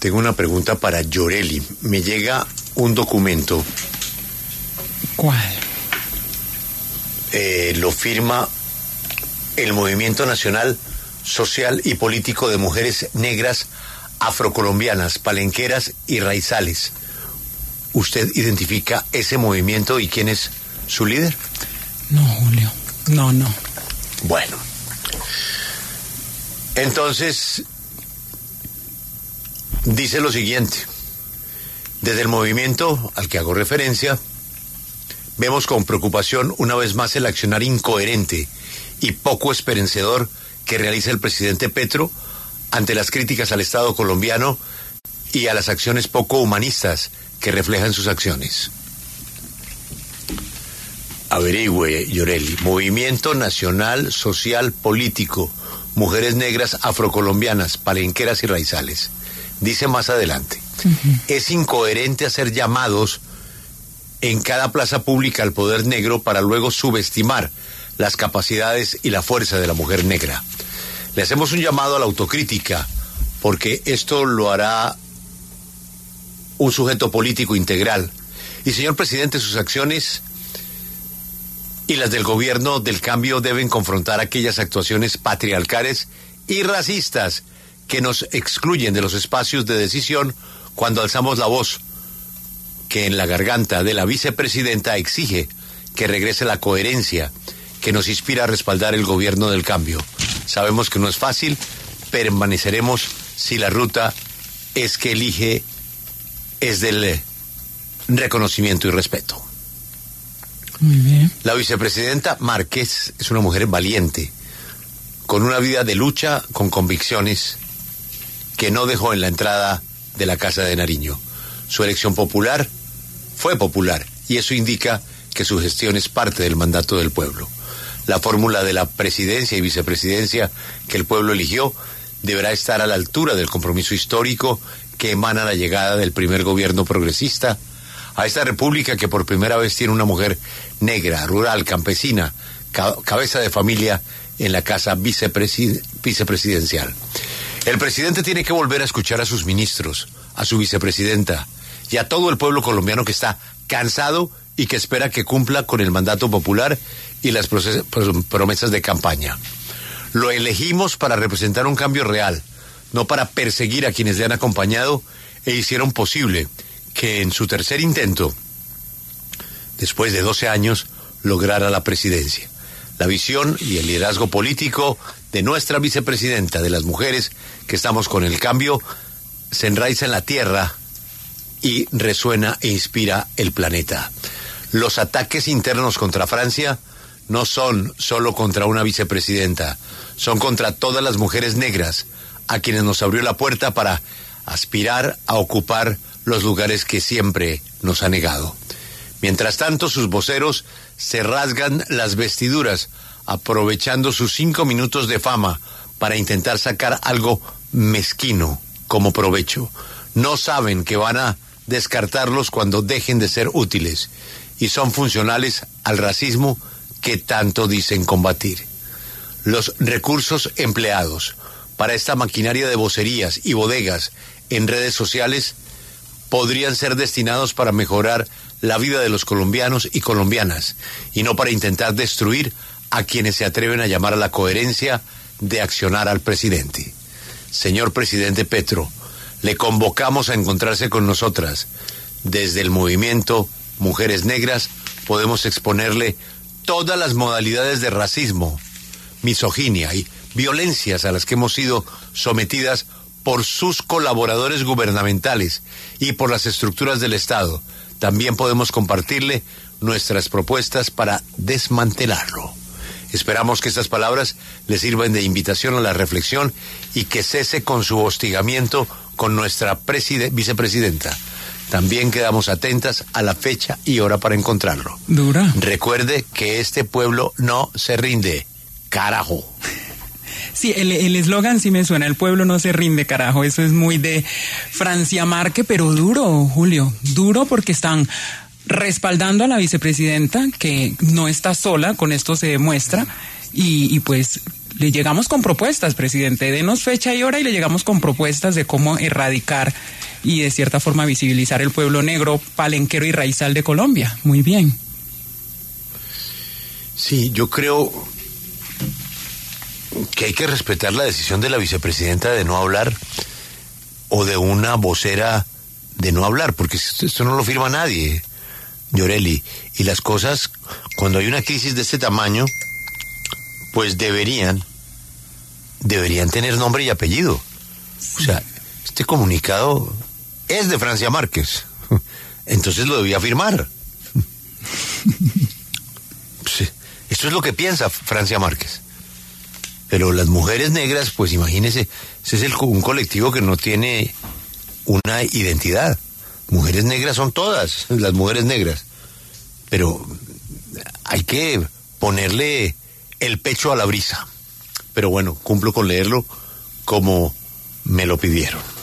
tengo una pregunta para Yoreli. Me llega un documento. ¿Cuál? Lo firma el Movimiento Nacional Social y Político de Mujeres Negras Afrocolombianas, Palenqueras y Raizales. ¿Usted identifica ese movimiento y quién es su líder? No, Julio. No. Bueno. Entonces, dice lo siguiente. Desde el movimiento al que hago referencia, vemos con preocupación una vez más el accionar incoherente y poco esperanzador que realiza el presidente Petro ante las críticas al Estado colombiano y a las acciones poco humanistas que reflejan sus acciones. Averigüe, Yoreli. Movimiento Nacional Social Político, Mujeres Negras Afrocolombianas, Palenqueras y Raizales. Dice más adelante. Es incoherente hacer llamados en cada plaza pública al poder negro para luego subestimar las capacidades y la fuerza de la mujer negra. Le hacemos un llamado a la autocrítica, porque esto lo hará un sujeto político integral. Y, señor presidente, sus acciones y las del gobierno del cambio deben confrontar aquellas actuaciones patriarcales y racistas que nos excluyen de los espacios de decisión cuando alzamos la voz, que en la garganta de la vicepresidenta exige que regrese la coherencia que nos inspira a respaldar el gobierno del cambio. Sabemos que no es fácil, permaneceremos si la ruta es que elige es del reconocimiento y respeto. Muy bien. La vicepresidenta Márquez es una mujer valiente, con una vida de lucha, con convicciones, que no dejó en la entrada de la Casa de Nariño. Su elección popular fue popular, y eso indica que su gestión es parte del mandato del pueblo. La fórmula de la presidencia y vicepresidencia que el pueblo eligió deberá estar a la altura del compromiso histórico que emana la llegada del primer gobierno progresista a esta república que por primera vez tiene una mujer negra, rural, campesina, cabeza de familia en la casa vicepresidencial. El presidente tiene que volver a escuchar a sus ministros, a su vicepresidenta y a todo el pueblo colombiano que está cansado y que espera que cumpla con el mandato popular y las promesas de campaña. Lo elegimos para representar un cambio real, no para perseguir a quienes le han acompañado e hicieron posible que en su tercer intento, después de 12 años, lograra la presidencia. La visión y el liderazgo político de nuestra vicepresidenta, de las mujeres que estamos con el cambio, se enraiza en la tierra y resuena e inspira el planeta. Los ataques internos contra Francia no son solo contra una vicepresidenta, son contra todas las mujeres negras a quienes nos abrió la puerta para aspirar a ocupar los lugares que siempre nos ha negado. Mientras tanto, sus voceros se rasgan las vestiduras, aprovechando sus 5 minutos de fama para intentar sacar algo mezquino como provecho. No saben que van a descartarlos cuando dejen de ser útiles y son funcionales al racismo que tanto dicen combatir. Los recursos empleados para esta maquinaria de vocerías y bodegas en redes sociales podrían ser destinados para mejorar la vida de los colombianos y colombianas, y no para intentar destruir a quienes se atreven a llamar a la coherencia de accionar al presidente. Señor presidente Petro, le convocamos a encontrarse con nosotras. Desde el movimiento Mujeres Negras podemos exponerle todas las modalidades de racismo, misoginia y violencias a las que hemos sido sometidas por sus colaboradores gubernamentales y por las estructuras del Estado. También podemos compartirle nuestras propuestas para desmantelarlo. Esperamos que estas palabras le sirvan de invitación a la reflexión y que cese con su hostigamiento con nuestra vicepresidenta. También quedamos atentas a la fecha y hora para encontrarlo. Dura. Recuerde que este pueblo no se rinde. Carajo. Sí, el eslogan sí me suena, el pueblo no se rinde, carajo, eso es muy de Francia Márquez, pero duro, Julio, duro porque están respaldando a la vicepresidenta, que no está sola, con esto se demuestra, y pues le llegamos con propuestas, presidente, denos fecha y hora y le llegamos con propuestas de cómo erradicar y de cierta forma visibilizar el pueblo negro, palenquero y raizal de Colombia. Muy bien. Sí, yo creo que hay que respetar la decisión de la vicepresidenta de no hablar o de una vocera de no hablar, porque esto no lo firma nadie, Yoreli. Y las cosas, cuando hay una crisis de este tamaño, pues deberían tener nombre y apellido. O sea, este comunicado es de Francia Márquez, entonces lo debía firmar. Sí, esto es lo que piensa Francia Márquez. Pero las mujeres negras, pues imagínese, ese es un colectivo que no tiene una identidad. Mujeres negras son todas las mujeres negras, pero hay que ponerle el pecho a la brisa. Pero bueno, cumplo con leerlo como me lo pidieron.